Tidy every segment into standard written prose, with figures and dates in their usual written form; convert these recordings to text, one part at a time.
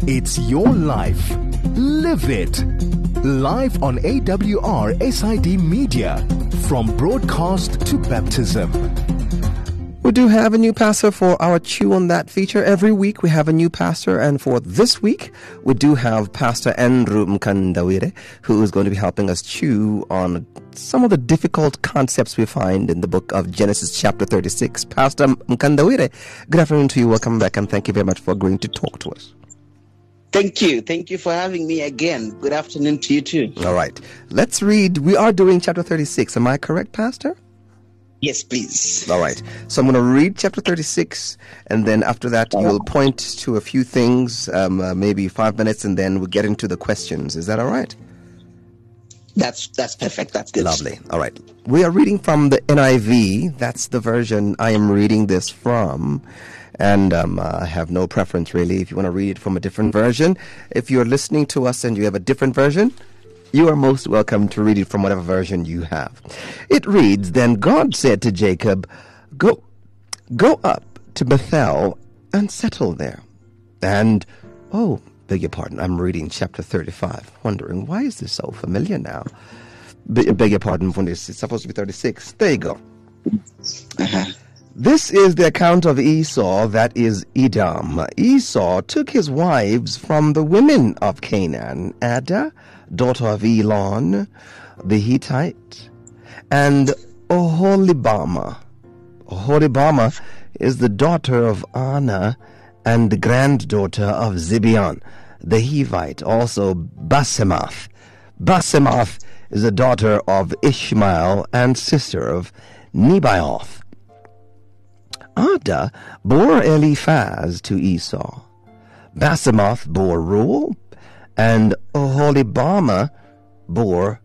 It's your life. Live it. Live on AWR SID Media. From broadcast to baptism. We do have a new pastor for our Chew on That feature. Every week we have a new pastor, and for this week we do have Pastor Andrew Mkandawire, who is going to be helping us chew on some of the difficult concepts we find in the book of Genesis chapter 36. Pastor Mkandawire, good afternoon to you. Welcome back, and thank you very much for agreeing to talk to us. Thank you. Thank you for having me again. Good afternoon to you too. All right. Let's read. We are doing chapter 36. Am I correct, Pastor? Yes, please. All right. So I'm going to read chapter 36, and then after that, you'll point to a few things, maybe 5 minutes, and then we'll get into the questions. Is that all right? That's perfect. That's good. Lovely. All right. We are reading from the NIV. That's the version I am reading this from. And I have no preference, really, if you want to read it from a different version. If you're listening to us and you have a different version, you are most welcome to read it from whatever version you have. It reads, Then God said to Jacob, Go up to Bethel and settle there. And, beg your pardon, I'm reading chapter 35, wondering, why is this so familiar now? Beg your pardon, it's supposed to be 36. There you go. This is the account of Esau, that is Edom. Esau took his wives from the women of Canaan, Adah, daughter of Elon, the Hittite, and Oholibamah. Oholibamah is the daughter of Anna and the granddaughter of Zibeon, the Hivite, also Basemath. Basemath is the daughter of Ishmael and sister of Nebaioth. Adah bore Eliphaz to Esau. Basemath bore Reuel, and Oholibamah bore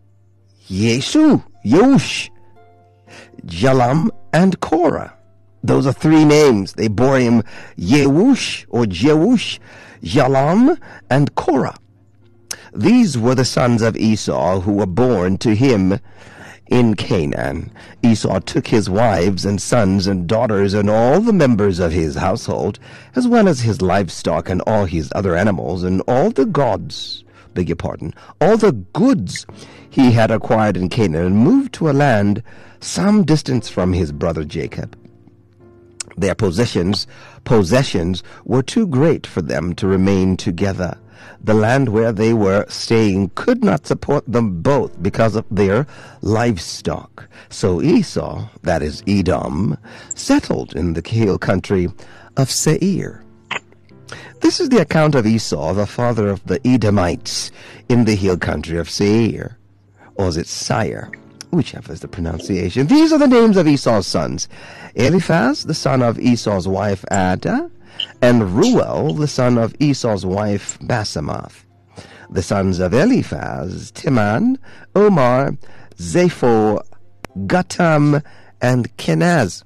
Yeush, Jalam, and Korah. Those are three names. They bore him Jeush, Jalam, and Korah. These were the sons of Esau who were born to him in Canaan. Esau took his wives and sons and daughters and all the members of his household, as well as his livestock and all his other animals and all the all the goods he had acquired in Canaan, and moved to a land some distance from his brother Jacob. Their possessions were too great for them to remain together. The land where they were staying could not support them both because of their livestock. So Esau, that is Edom, settled in the hill country of Seir. This is the account of Esau, the father of the Edomites, in the hill country of Seir. Or is it Sire? Whichever is the pronunciation. These are the names of Esau's sons: Eliphaz, the son of Esau's wife Adah, and Reuel, the son of Esau's wife Basemath. The sons of Eliphaz, Teman, Omar, Zepho, Gatam, and Kenaz.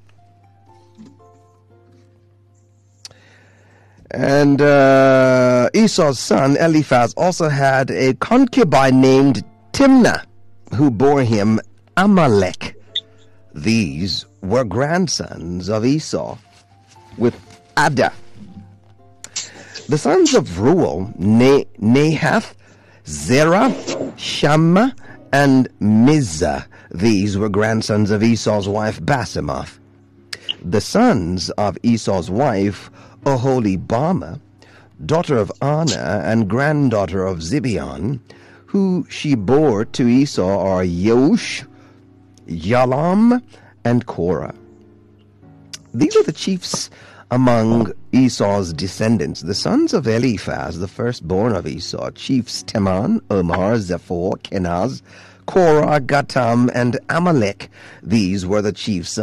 And Esau's son Eliphaz also had a concubine named Timnah, who bore him Amalek. These were grandsons of Esau with Adah. The sons of Reuel, Nahath, Zerah, Shammah, and Mizah. These were grandsons of Esau's wife Basemath. The sons of Esau's wife Oholibamah, daughter of Anna and granddaughter of Zibeon, who she bore to Esau, are Yeush, Jalam, and Korah. These are the chiefs among Esau's descendants. The sons of Eliphaz, the firstborn of Esau, chiefs Teman, Omar, Zepho, Kenaz, Korah, Gatam, and Amalek. These were the chiefs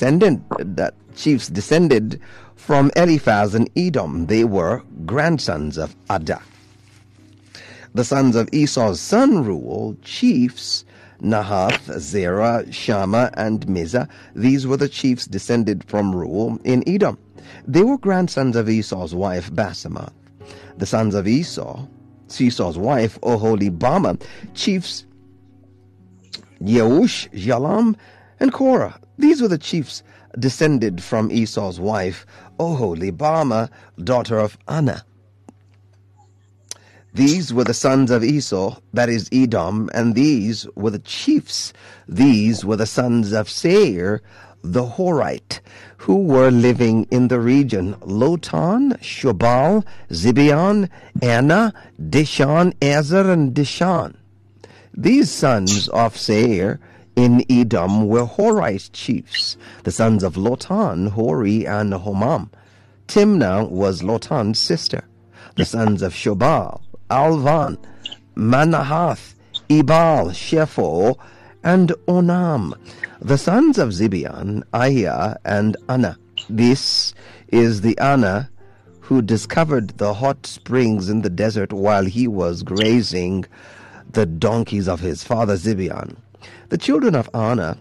descended from Eliphaz and Edom. They were grandsons of Adah. The sons of Esau's son Reuel, chiefs Nahath, Zerah, Shammah, and Mizah. These were the chiefs descended from Reuel in Edom. They were grandsons of Esau's wife Basemath. The sons of Esau's wife Oholibamah, chiefs Yeush, Jalam, and Korah. These were the chiefs descended from Esau's wife Oholibamah, daughter of Anna. These were the sons of Esau, that is Edom, and these were the chiefs. These were the sons of Seir, the Horite, who were living in the region: Lotan, Shobal, Zibeon, Anna, Dishon, Ezer, and Dishan. These sons of Seir in Edom were Horite chiefs, the sons of Lotan, Hori, and Homam. Timnah was Lotan's sister. The sons of Shobal, Alvan, Manahath, Ebal, Shepho, and Onam. The sons of Zibeon, Ahiah, and Anna. This is the Anna who discovered the hot springs in the desert while he was grazing the donkeys of his father Zibeon. The children of Anna,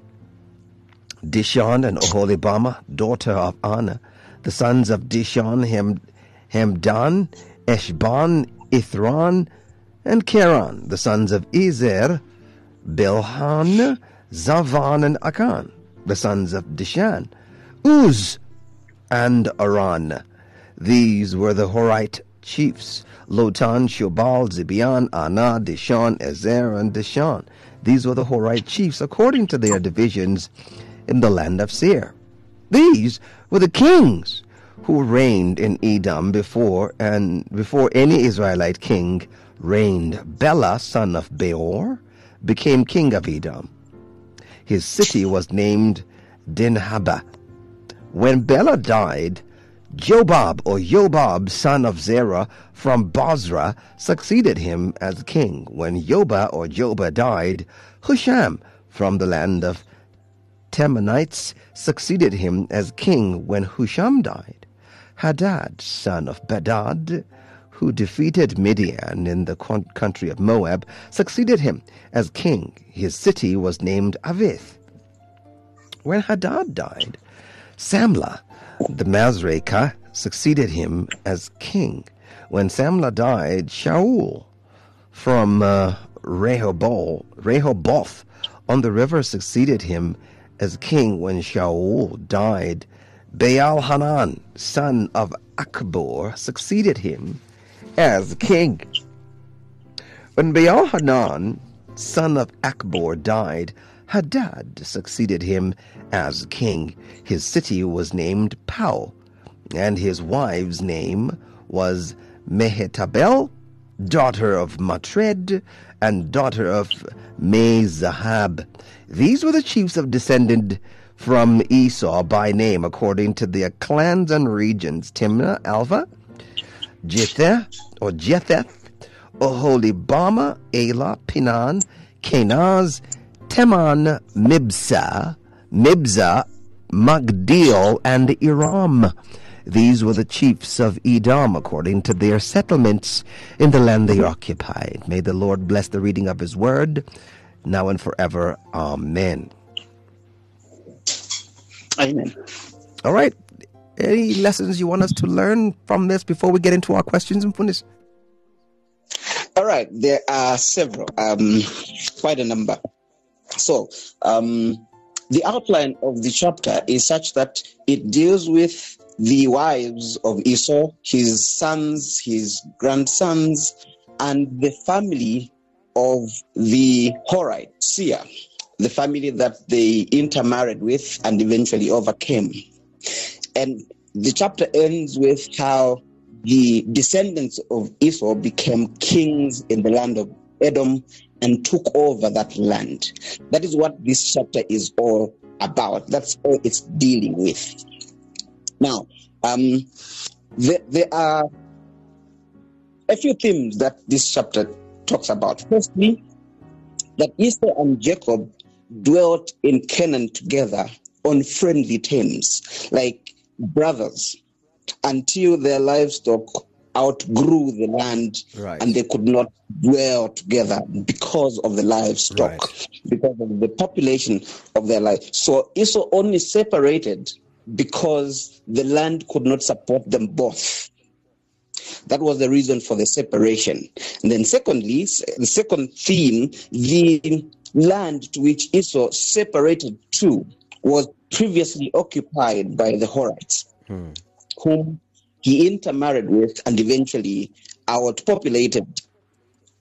Dishon and Oholibamah, daughter of Anna. The sons of Dishon, Hemdan, Eshban, Ithran, and Keran. The sons of Ezer, Bilhan, Zavan, and Akan. The sons of Dishan, Uz, and Aran. These were the Horite chiefs: Lotan, Shobal, Zibeon, Anna, Dishon, Ezer, and Dishan. These were the Horite chiefs according to their divisions in the land of Seir. These were the kings who reigned in Edom before any Israelite king reigned. Bela, son of Beor, became king of Edom. His city was named Dinhabah. When Bela died, Jobab, son of Zerah from Bozrah, succeeded him as king. When Jobab died, Husham from the land of Temanites succeeded him as king. When Husham died, Hadad, son of Bedad, who defeated Midian in the country of Moab, succeeded him as king. His city was named Avith. When Hadad died, Samlah, the Masrekah, succeeded him as king. When Samlah died, Shaul from Rehoboth on the river succeeded him as king. When Shaul died, Baal-Hanan, son of Akbor, succeeded him as king. When Baal-Hanan, son of Akbor, died, Hadad succeeded him as king. His city was named Pau, and his wife's name was Mehetabel, daughter of Matred, and daughter of Mezahab. These were the chiefs of descended from Esau by name, according to their clans and regions: Timnah, Alva, Jetheth, Oholibamah, Elah, Pinan, Kenaz, Teman, Mibzah, Magdiel, and Iram. These were the chiefs of Edom according to their settlements in the land they occupied. May the Lord bless the reading of his word, now and forever. Amen. Amen. All right. Any lessons you want us to learn from this before we get into our questions and finish? All right. There are several, quite a number. So, the outline of the chapter is such that it deals with the wives of Esau, his sons, his grandsons, and the family of the Horite, Seir, the family that they intermarried with and eventually overcame. And the chapter ends with how the descendants of Esau became kings in the land of Edom and took over that land. That is what this chapter is all about. That's all it's dealing with. Now, there are a few themes that this chapter talks about. Firstly, that Esau and Jacob dwelt in Canaan together on friendly terms, like brothers, until their livestock outgrew the land, right, and they could not dwell together because of the livestock, right, because of the population of their life. So Esau only separated because the land could not support them both. That was the reason for the separation. And then secondly, the second theme, the land to which Esau separated to was previously occupied by the Horites, whom he intermarried with and eventually outpopulated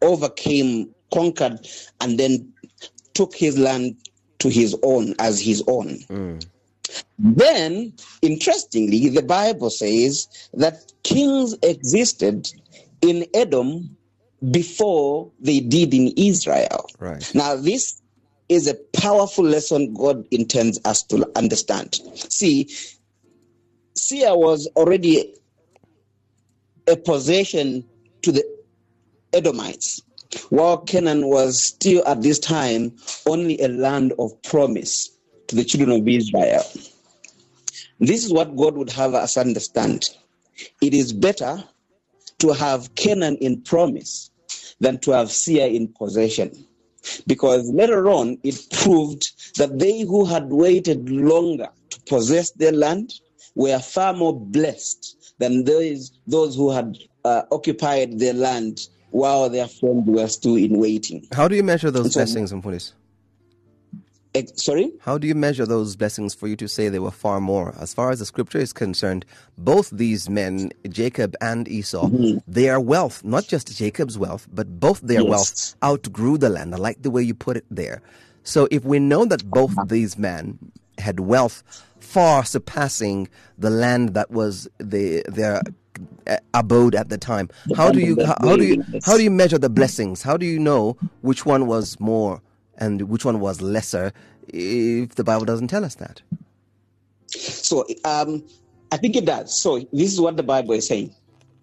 overcame, conquered, and then took his land to his own as his own. Then, interestingly, the Bible says that kings existed in Edom before they did in Israel. Right. Now, this is a powerful lesson God intends us to understand. See, Seir was already a possession to the Edomites, while Canaan was still at this time only a land of promise to the children of Israel. This is what God would have us understand. It is better to have Canaan in promise than to have Seir in possession. Because later on, it proved that they who had waited longer to possess their land were far more blessed than those who had occupied their land while their friends were still in waiting. How do you measure those blessings, Mfundisi? Sorry? How do you measure those blessings for you to say they were far more? As far as the scripture is concerned, both these men, Jacob and Esau, their wealth, not just Jacob's wealth, but both their wealth outgrew the land. I like the way you put it there. So if we know that both these men had wealth far surpassing the land that was their abode at the time, how do you measure the blessings? How do you know which one was more and which one was lesser if the Bible doesn't tell us that? So I think it does. So this is what the Bible is saying.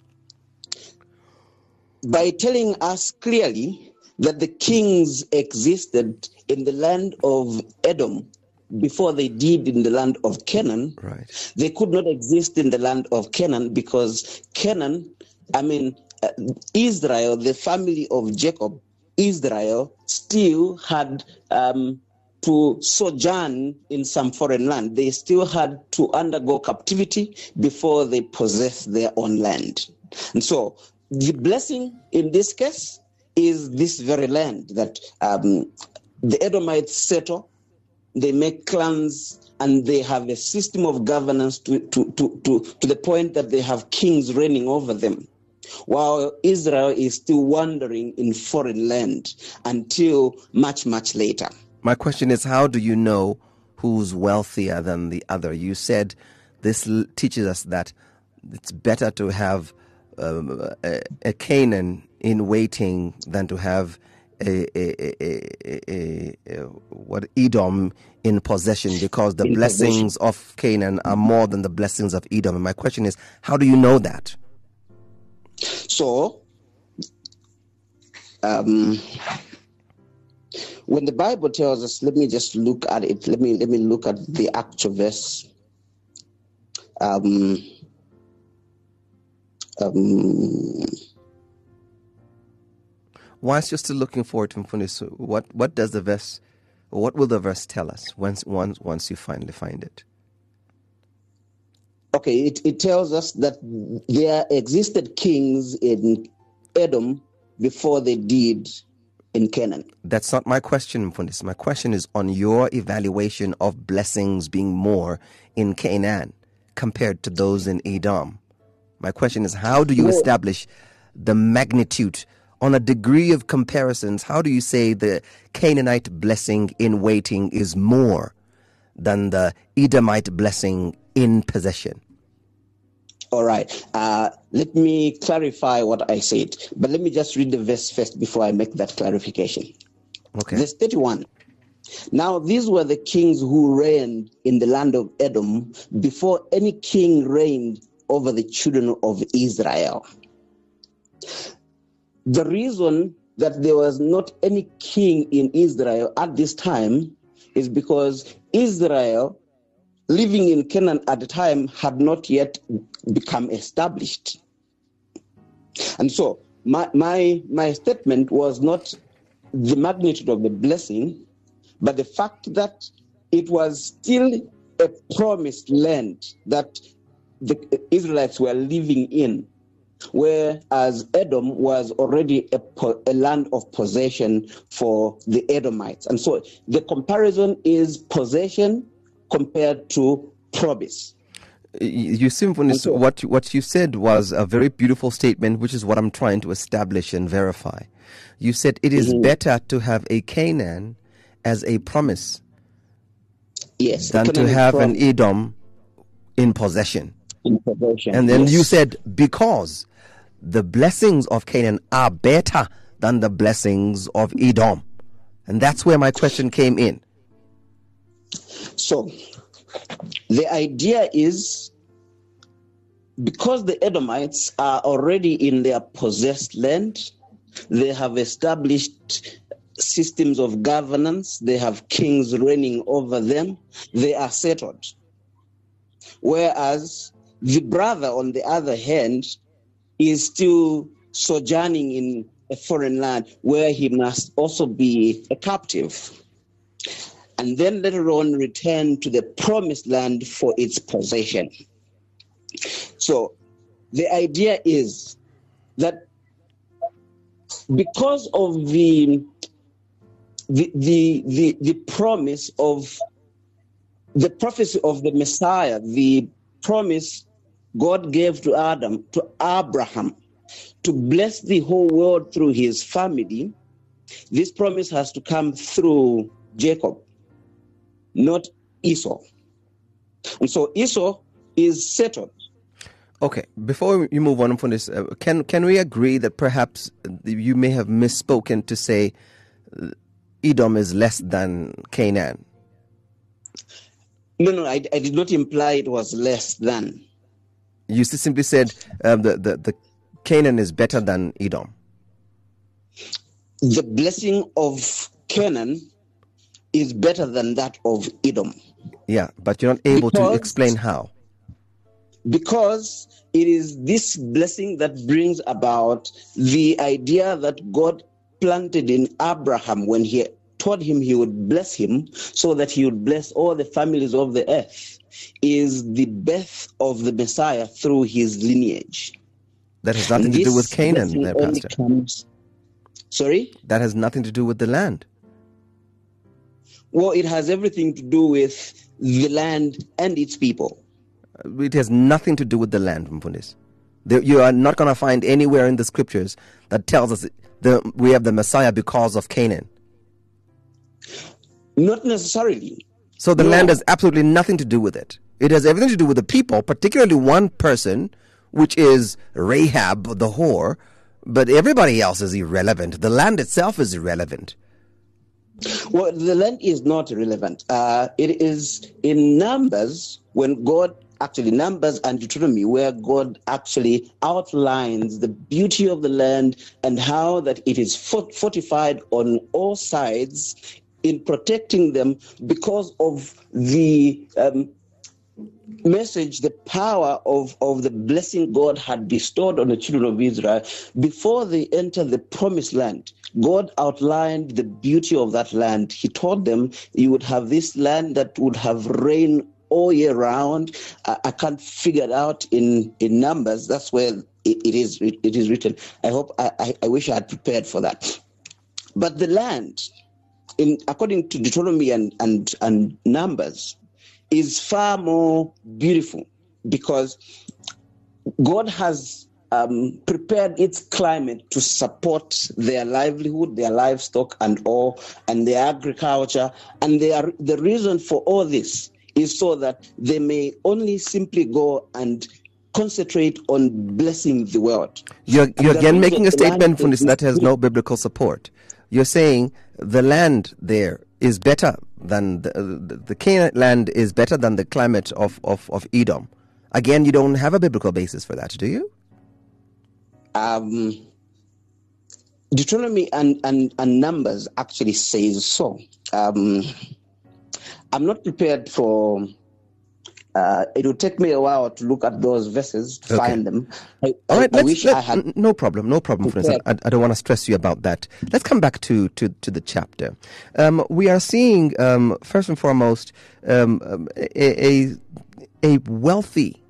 By telling us clearly that the kings existed in the land of Edom before they did in the land of Canaan, right. They could not exist in the land of Canaan because Israel, the family of Jacob, Israel still had to sojourn in some foreign land. They still had to undergo captivity before they possessed their own land. And so the blessing in this case is this very land that the Edomites settle. They make clans and they have a system of governance to the point that they have kings reigning over them, while Israel is still wandering in foreign land until much, much later. My question is, how do you know who's wealthier than the other? You said this teaches us that it's better to have a Canaan in waiting than to have Edom in possession, because the blessings of Canaan are more than the blessings of Edom. And my question is, how do you know that? So, when the Bible tells us, let me just look at it. Let me look at the actual verse. Whilst you're still looking forward to Mfundisi, what does the verse, what will the verse tell us once you finally find it? Okay, it tells us that there existed kings in Edom before they did in Canaan. That's not my question, Mfundisi. My question is on your evaluation of blessings being more in Canaan compared to those in Edom. My question is, how do you establish the magnitude on a degree of comparisons? How do you say the Canaanite blessing in waiting is more than the Edomite blessing in possession? All right. Let me clarify what I said, but let me just read the verse first before I make that clarification. Okay. Verse 31. Now these were the kings who reigned in the land of Edom before any king reigned over the children of Israel. The reason that there was not any king in Israel at this time is because Israel, living in Canaan at the time, had not yet become established. And so my statement was not the magnitude of the blessing, but the fact that it was still a promised land that the Israelites were living in, whereas Edom was already a land of possession for the Edomites. And so the comparison is possession compared to promise. You Symphonist, what you said was a very beautiful statement, which is what I'm trying to establish and verify. You said it is better to have a Canaan as a promise than to have an Edom in possession. And then you said, because the blessings of Canaan are better than the blessings of Edom. And that's where my question came in. So, the idea is, because the Edomites are already in their possessed land, they have established systems of governance, they have kings reigning over them, they are settled. Whereas the brother, on the other hand, is still sojourning in a foreign land where he must also be a captive, and then later on return to the promised land for its possession. So the idea is that because of the promise of the prophecy of the Messiah, the promise God gave to Abraham, to bless the whole world through his family, this promise has to come through Jacob, not Esau. And so Esau is settled. Okay, before you move on from this, can we agree that perhaps you may have misspoken to say Edom is less than Canaan? No, I did not imply it was less than. You simply said the Canaan is better than Edom. The blessing of Canaan is better than that of Edom. Yeah, but you're not able to explain how. Because it is this blessing that brings about the idea that God planted in Abraham when he told him he would bless him so that he would bless all the families of the earth, is the birth of the Messiah through his lineage. That has nothing to do with Canaan, there, Pastor. Sorry? That has nothing to do with the land. Well, it has everything to do with the land and its people. It has nothing to do with the land, Mfundisi. You are not going to find anywhere in the scriptures that tells us we have the Messiah because of Canaan. Not necessarily. So the land has absolutely nothing to do with it. It has everything to do with the people, particularly one person, which is Rahab the whore, but everybody else is irrelevant. The land itself is irrelevant. Well, the land is not irrelevant. It is in Numbers, when God actually, Numbers and Deuteronomy, where God actually outlines the beauty of the land and how that it is fortified on all sides in protecting them because of the message, the power of the blessing God had bestowed on the children of Israel. Before they entered the promised land, God outlined the beauty of that land. He told them you would have this land that would have rain all year round. I can't figure it out in Numbers. That's where it is written. I wish I had prepared for that. But the land, according to Deuteronomy and Numbers, is far more beautiful because God has prepared its climate to support their livelihood, their livestock and all, and their agriculture. And the reason for all this is so that they may only simply go and concentrate on blessing the world. You're again making a statement from this that has no biblical support. You're saying the land there is better than the Canaan land is better than the climate of Edom. Again, you don't have a biblical basis for that, do you? Deuteronomy and Numbers actually says so. I'm not prepared for. It will take me a while to look at those verses to find them. I wish I had. No problem. I don't want to stress you about that. Let's come back to the chapter. We are seeing first and foremost a wealthy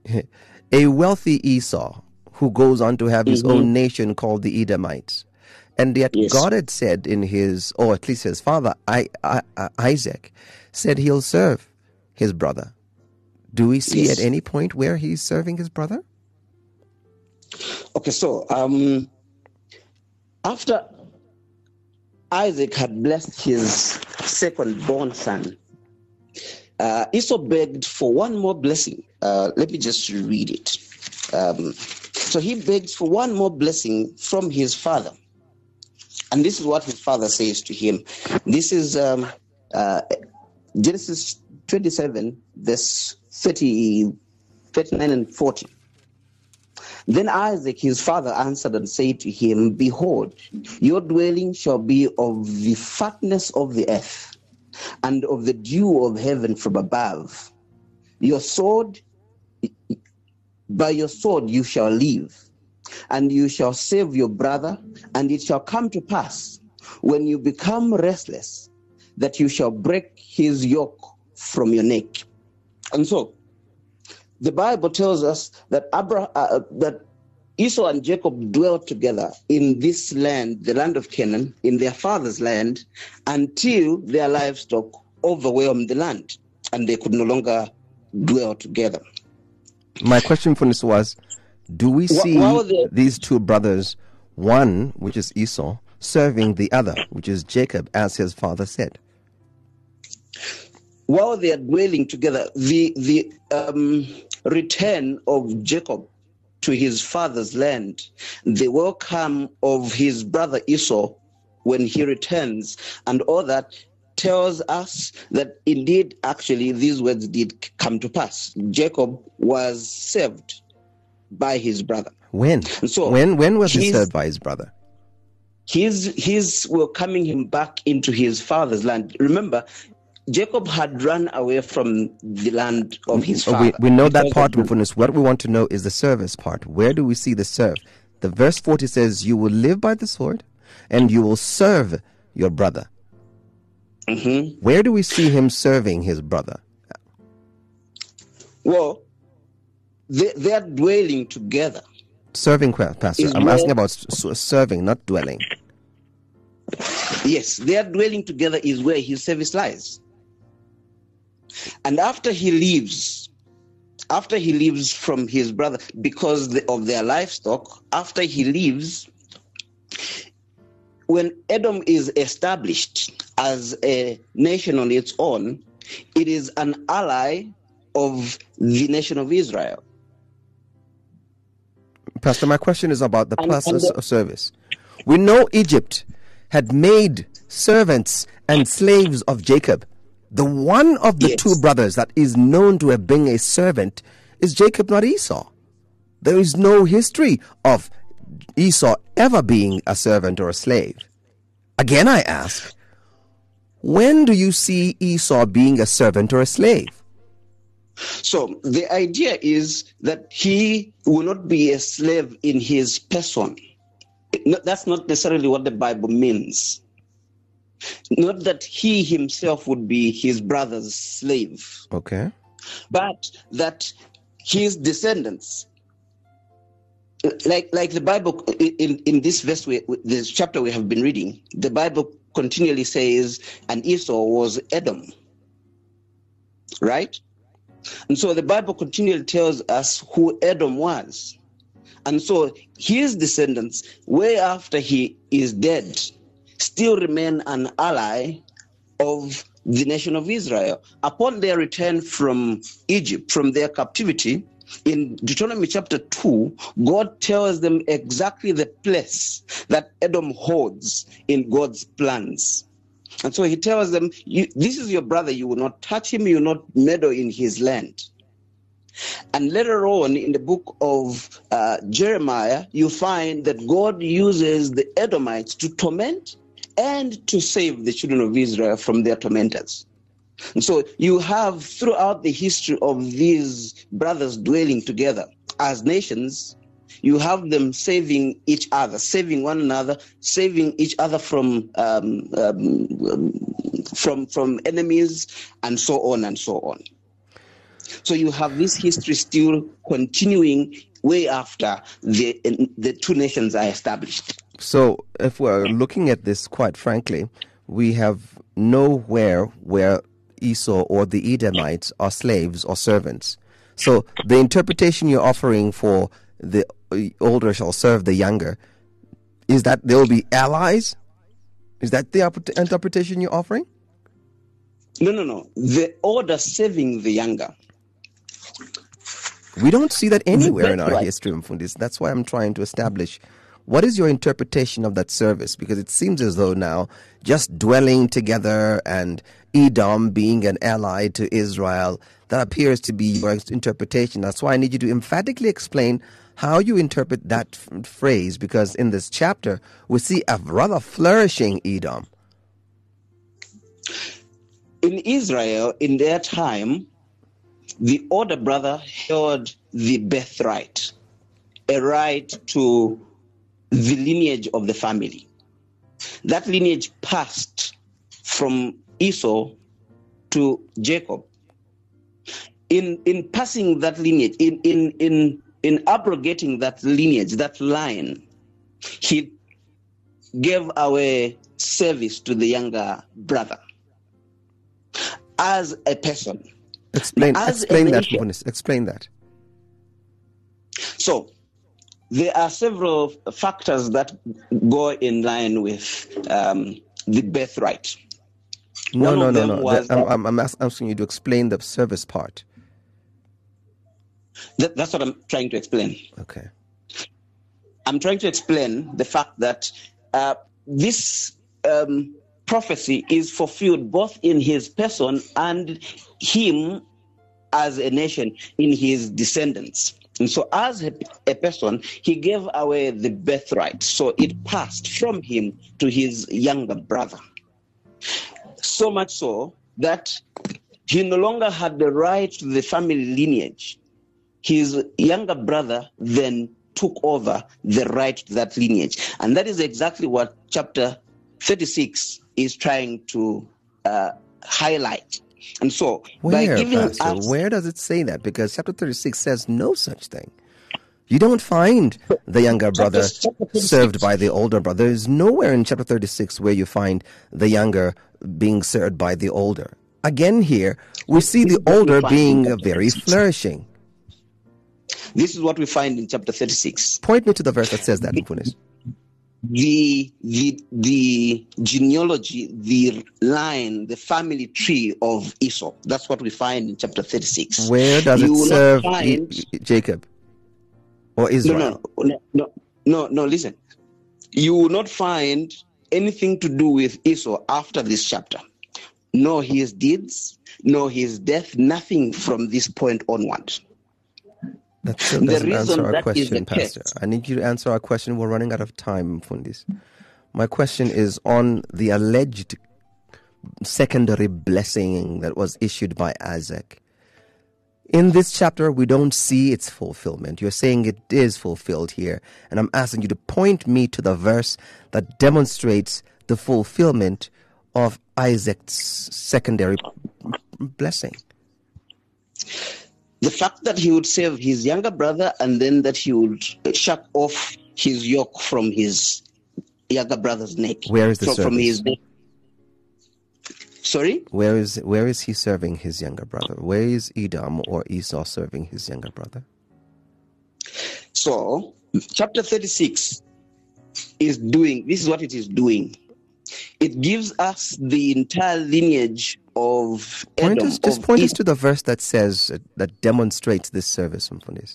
Esau who goes on to have his own nation called the Edomites. And yet God had said in his, or at least his father, Isaac, said he'll serve his brother Do we see Yes. at any point where he's serving his brother? Okay, so after Isaac had blessed his second-born son, Esau begged for one more blessing. Let me just read it. So he begs for one more blessing from his father. And this is what his father says to him. This is Genesis 27, verse 39 and 40. Then Isaac, his father, answered and said to him, Behold, your dwelling shall be of the fatness of the earth, and of the dew of heaven from above. By your sword you shall live, and you shall save your brother, and it shall come to pass, when you become restless, that you shall break his yoke from your neck. And so, the Bible tells us that that Esau and Jacob dwelt together in this land, the land of Canaan, in their father's land, until their livestock overwhelmed the land, and they could no longer dwell together. My question for this was, do we see these two brothers, one, which is Esau, serving the other, which is Jacob, as his father said? While they are dwelling together, the return of Jacob to his father's land, the welcome of his brother Esau when he returns, and all that tells us that indeed, actually, these words did come to pass. Jacob was saved by his brother. When? So when was he served by his brother? His welcoming him back into his father's land. Remember, Jacob had run away from the land of his father. We know that part, Mfunis. What we want to know is the service part. Where do we see the serve? The verse 40 says, you will live by the sword, and you will serve your brother. Mm-hmm. Where do we see him serving his brother? Well, they are dwelling together. Serving, Pastor. I'm asking about serving, not dwelling. Yes, their dwelling together is where his service lies. And after he leaves from his brother, because of their livestock, after he leaves, when Edom is established as a nation on its own, it is an ally of the nation of Israel. Pastor, my question is about the process of service. We know Egypt had made servants and slaves of Jacob. The one of the two brothers that is known to have been a servant is Jacob, not Esau. There is no history of Esau ever being a servant or a slave. Again, I ask, when do you see Esau being a servant or a slave? So the idea is that he will not be a slave in his person. That's not necessarily what the Bible means. Not that he himself would be his brother's slave. Okay. But that his descendants, like the Bible, in this verse, this chapter we have been reading, the Bible continually says, and Esau was Edom. Right? And so the Bible continually tells us who Edom was. And so his descendants, way after he is dead, still remain an ally of the nation of Israel. Upon their return from Egypt, from their captivity, in Deuteronomy chapter 2, God tells them exactly the place that Edom holds in God's plans. And so he tells them, this is your brother, you will not touch him, you will not meddle in his land. And later on in the book of Jeremiah, you find that God uses the Edomites to torment and to save the children of Israel from their tormentors. And so you have throughout the history of these brothers dwelling together as nations, you have them saving each other, saving one another, saving each other from enemies, and so on and so on. So you have this history still continuing way after the two nations are established. So if we're looking at this quite frankly, we have nowhere where Esau or the Edomites are slaves or servants. So the interpretation you're offering for the older shall serve the younger, is that they'll be allies? Is that the interpretation you're offering? No. The older serving the younger. We don't see that anywhere in our history, Mfundisi. That's why I'm trying to establish what is your interpretation of that service, because it seems as though now just dwelling together and Edom being an ally to Israel, that appears to be your interpretation. That's why I need you to emphatically explain how you interpret that phrase, because in this chapter we see a rather flourishing Edom. In Israel, in their time, the older brother held the birthright, a right to the lineage of the family. That lineage passed from Esau to Jacob. In passing that lineage, in abrogating that lineage, that line, he gave away service to the younger brother as a person. Explain that. Explain that. So, there are several factors that go in line with the birthright. No. I'm asking you to explain the service part. That's what I'm trying to explain. Okay. I'm trying to explain the fact that this prophecy is fulfilled both in his person and him as a nation in his descendants. And so as a person, he gave away the birthright. So it passed from him to his younger brother. So much so that he no longer had the right to the family lineage. His younger brother then took over the right to that lineage. And that is exactly what chapter 36 is trying to highlight. And so, by giving us... Where does it say that? Because chapter 36 says no such thing. You don't find the younger brother served by the older brother. There is nowhere in chapter 36 where you find the younger being served by the older. Again here, we see the older being very flourishing. This is what we find in chapter 36. Point me to the verse that says that, Mfunis. The genealogy, the line, the family tree of Esau. That's what we find in chapter 36. Where does it serve Jacob or Israel? No, listen. You will not find anything to do with Esau after this chapter. No his deeds, no his death, nothing from this point onward. That still doesn't answer our question, Pastor. I need you to answer our question. We're running out of time, Mfundisi. My question is on the alleged secondary blessing that was issued by Isaac. In this chapter, we don't see its fulfillment. You're saying it is fulfilled here. And I'm asking you to point me to the verse that demonstrates the fulfillment of Isaac's secondary blessing. The fact that he would save his younger brother and then that he would shut off his yoke from his younger brother's neck. Where is the service? From his neck. Sorry? Where is he serving his younger brother? Where is Edom or Esau serving his younger brother? So, chapter 36 is doing, this is what it is doing. It gives us the entire lineage of Edom. Point us to the verse that says, that demonstrates this service, Mfundisi.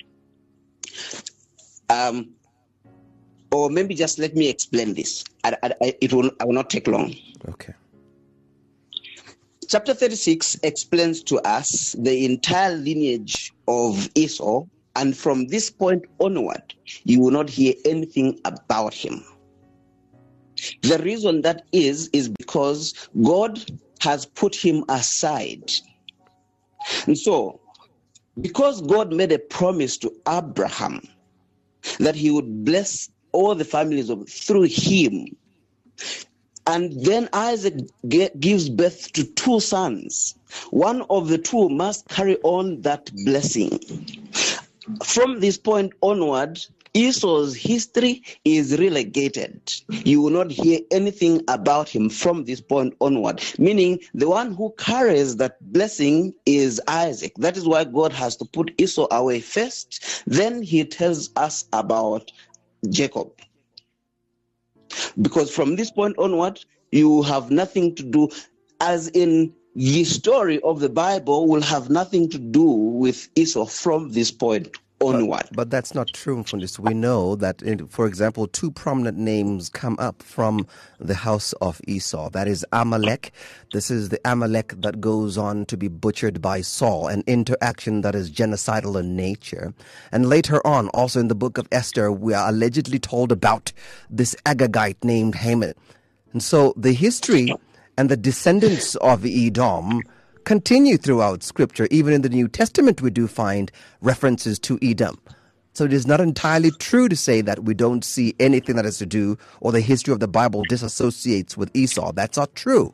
Or maybe just let me explain this. I will not take long. Okay. Chapter 36 explains to us the entire lineage of Esau, and from this point onward, you will not hear anything about him. The reason that is because God has put him aside. And so, because God made a promise to Abraham that he would bless all the families through him, and then Isaac gives birth to two sons. One of the two must carry on that blessing. From this point onward, Esau's history is relegated. You will not hear anything about him from this point onward, meaning the one who carries that blessing is Isaac. That is why God has to put Esau away first. Then he tells us about Jacob. Because from this point onward, you have nothing to do, as in the story of the Bible will have nothing to do with Esau from this point onward. But that's not true, Mfundisi. We know that, for example, two prominent names come up from the house of Esau. That is Amalek. This is the Amalek that goes on to be butchered by Saul, an interaction that is genocidal in nature. And later on, also in the book of Esther, we are allegedly told about this Agagite named Haman. And so the history and the descendants of Edom continue throughout Scripture. Even in the New Testament, we do find references to Edom. So it is not entirely true to say that we don't see anything that has to do, or the history of the Bible disassociates with Esau. That's not true.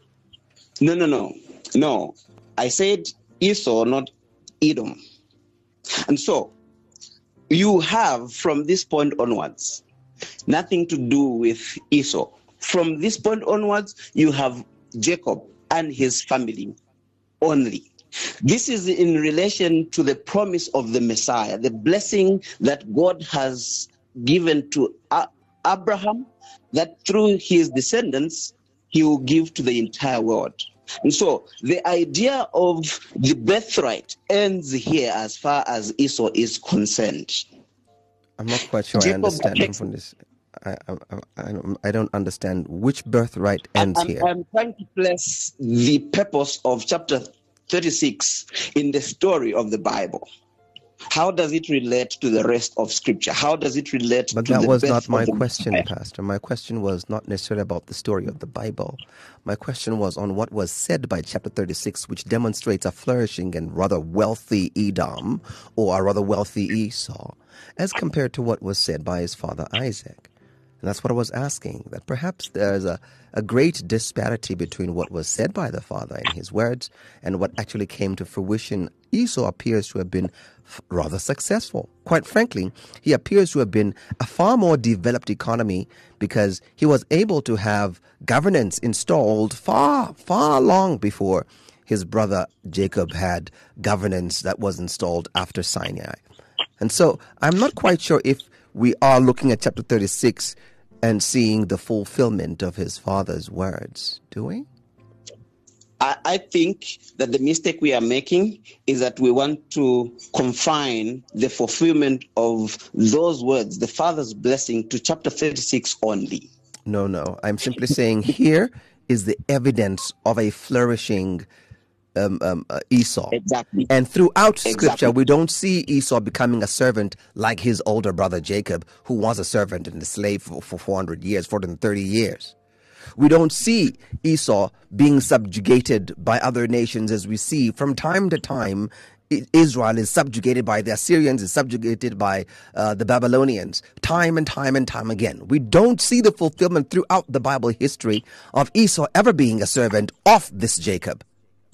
No. I said Esau, not Edom. And so you have, from this point onwards, nothing to do with Esau. From this point onwards, you have Jacob and his family only. This is in relation to the promise of the Messiah, the blessing that God has given to Abraham, that through his descendants, he will give to the entire world. And so the idea of the birthright ends here as far as Esau is concerned. I'm not quite sure I understand from this. I don't understand which birthright ends here. I'm trying to place the purpose of chapter 36 in the story of the Bible. How does it relate to the rest of Scripture? How does it relate to the birth of the Messiah? But that was not my question, Pastor. My question was not necessarily about the story of the Bible. My question was on what was said by chapter 36, which demonstrates a flourishing and rather wealthy Edom, or a rather wealthy Esau, as compared to what was said by his father Isaac. And that's what I was asking, that perhaps there's a great disparity between what was said by the father in his words and what actually came to fruition. Esau appears to have been rather successful. Quite frankly, he appears to have been a far more developed economy because he was able to have governance installed far, far long before his brother Jacob had governance that was installed after Sinai. And so I'm not quite sure if we are looking at chapter 36 and seeing the fulfillment of his father's words, do we? I think that the mistake we are making is that we want to confine the fulfillment of those words, the father's blessing, to chapter 36 only. No. I'm simply saying here is the evidence of a flourishing Esau. Exactly. And throughout Scripture, we don't see Esau becoming a servant like his older brother Jacob, who was a servant and a slave for 430 years. We don't see Esau being subjugated by other nations, as we see from time to time. Israel is subjugated by the Assyrians, is subjugated by the Babylonians, time and time and time again. We don't see the fulfillment throughout the Bible history of Esau ever being a servant of this Jacob.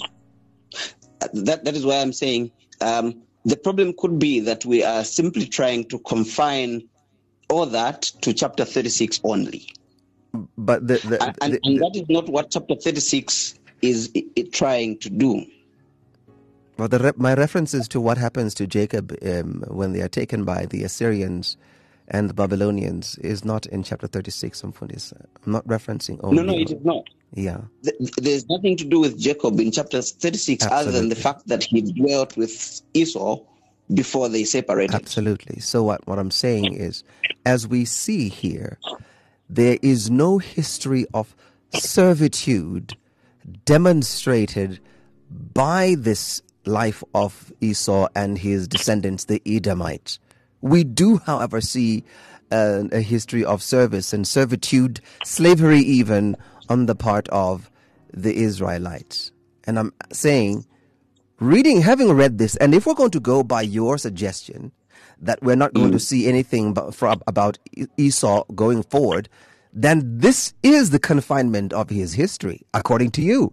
That is why I'm saying the problem could be that we are simply trying to confine all that to chapter 36 only. But and that is not what chapter 36 is trying to do. Well, my reference is to what happens to Jacob when they are taken by the Assyrians and the Babylonians is not in chapter 36. I'm not referencing only. No, it is not. Yeah. There's nothing to do with Jacob in chapter 36 other than the fact that he dwelt with Esau before they separated. Absolutely. So what I'm saying is, as we see here, there is no history of servitude demonstrated by this life of Esau and his descendants, the Edomites. We do, however, see a history of service and servitude, slavery even, on the part of the Israelites. And I'm saying, having read this, and if we're going to go by your suggestion that we're not going to see anything about Esau going forward, then this is the confinement of his history, according to you.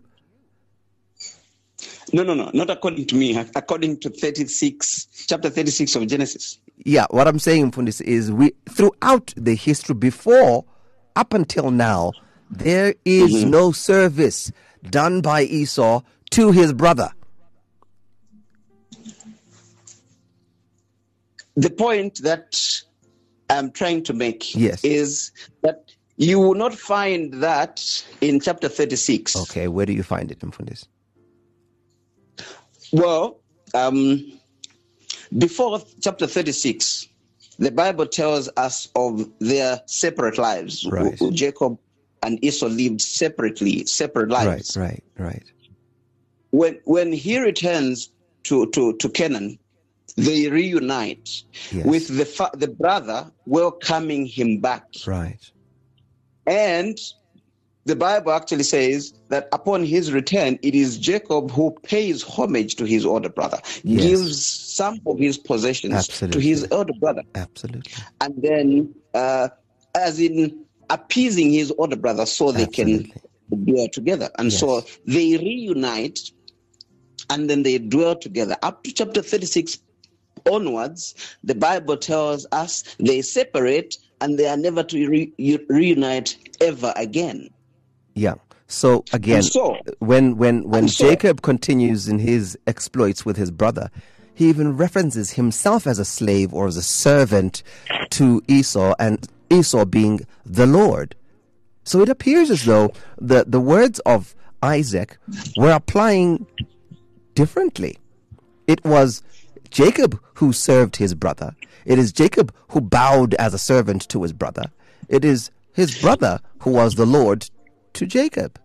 No, not according to me. According to chapter 36 of Genesis. Yeah, what I'm saying, Mfundisi, is throughout the history before, up until now, there is no service done by Esau to his brother. The point that I'm trying to make Yes. is that you will not find that in chapter 36. Okay, where do you find it, Mfundisi? Well, before chapter 36, the Bible tells us of their separate lives. Right. Jacob and Esau lived separate lives. Right. When he returns to Canaan, they reunite with the brother welcoming him back. Right. And the Bible actually says that upon his return, it is Jacob who pays homage to his older brother, gives some of his possessions to his older brother. Absolutely. And then, as in appeasing his older brother so they can dwell together. And so they reunite and then they dwell together. Up to chapter 36 onwards, the Bible tells us they separate and they are never to reunite ever again. Yeah. So again, when Jacob continues in his exploits with his brother, he even references himself as a slave or as a servant to Esau, and Esau being the Lord. So it appears as though the words of Isaac were applying differently. It was Jacob who served his brother. It is Jacob who bowed as a servant to his brother. It is his brother who was the Lord to Jacob.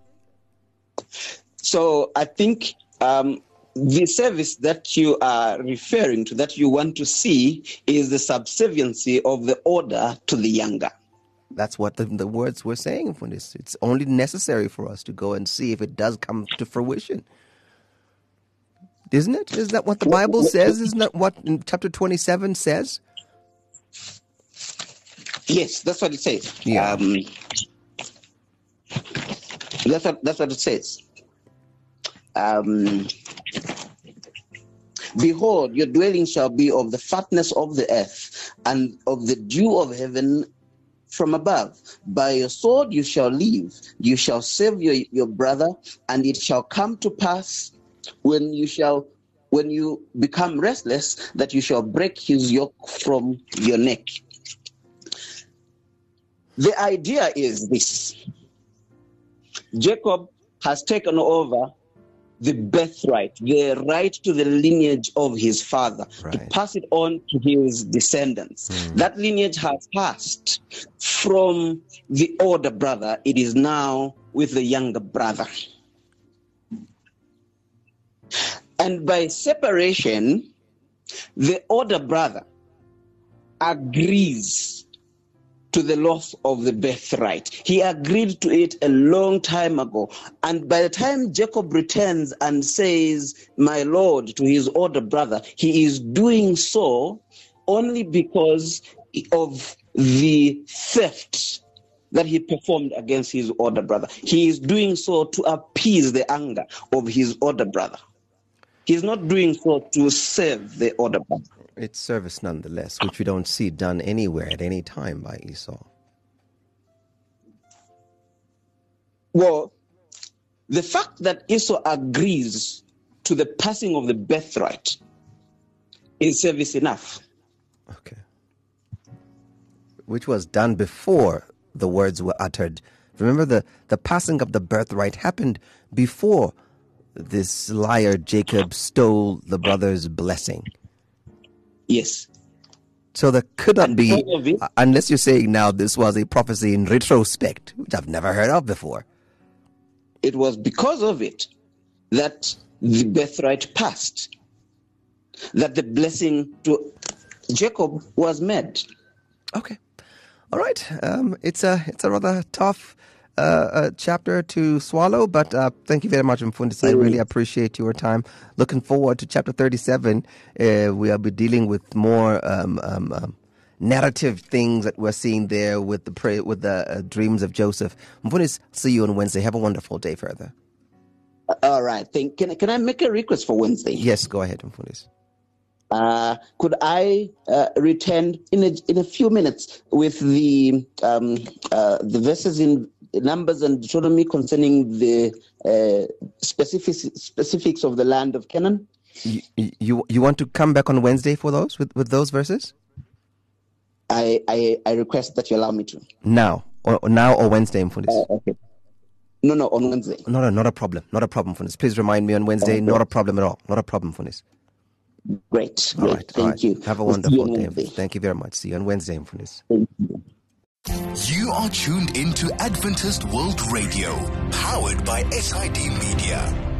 So I think the service that you are referring to, that you want to see, is the subserviency of the older to the younger. That's what the words were saying for this. It's only necessary for us to go and see if it does come to fruition. Isn't it? Is that what the Bible says? Isn't that what in chapter 27 says? Yes, that's what it says. Yeah. That's what it says. Behold, your dwelling shall be of the fatness of the earth and of the dew of heaven from above. By your sword you shall live. You shall save your brother, and it shall come to pass when you become restless that you shall break his yoke from your neck. The idea is this. Jacob has taken over the birthright, the right to the lineage of his father, to pass it on to his descendants. That lineage has passed from the older brother. It is now with the younger brother. And by separation, the older brother agrees to the loss of the birthright. He agreed to it a long time ago. And by the time Jacob returns and says, my Lord, to his older brother, he is doing so only because of the theft that he performed against his older brother. He is doing so to appease the anger of his older brother. He's not doing so to save the older brother. It's service nonetheless, which we don't see done anywhere at any time by Esau. Well, the fact that Esau agrees to the passing of the birthright is service enough. Okay. Which was done before the words were uttered. Remember, the passing of the birthright happened before this liar Jacob stole the brother's blessing. Yes. So there could not be, unless you're saying now this was a prophecy in retrospect, which I've never heard of before. It was because of it that the birthright passed, that the blessing to Jacob was made. Okay. All right. It's a rather tough chapter to swallow, but thank you very much, Mfundisi. I really appreciate your time. Looking forward to chapter 37. We'll be dealing with more narrative things that we're seeing there with the dreams of Joseph. Mfundisi, see you on Wednesday. Have a wonderful day further. All right. Can I make a request for Wednesday? Yes, go ahead, Mfundisi. Could I return in a few minutes with the verses in Numbers and Deuteronomy concerning the specifics of the land of Canaan? You want to come back on Wednesday for those with those verses? I request that you allow me to. Now or Wednesday, Mfundisi? Okay. No, on Wednesday. Not a problem. Not a problem, Mfundisi. Please remind me on Wednesday. Okay. Not a problem at all. Not a problem, Mfundisi. Great. All right. Thank you. Have a wonderful day. Thank you very much. See you on Wednesday, Mfundisi. Thank you. You are tuned into Adventist World Radio, powered by SID Media.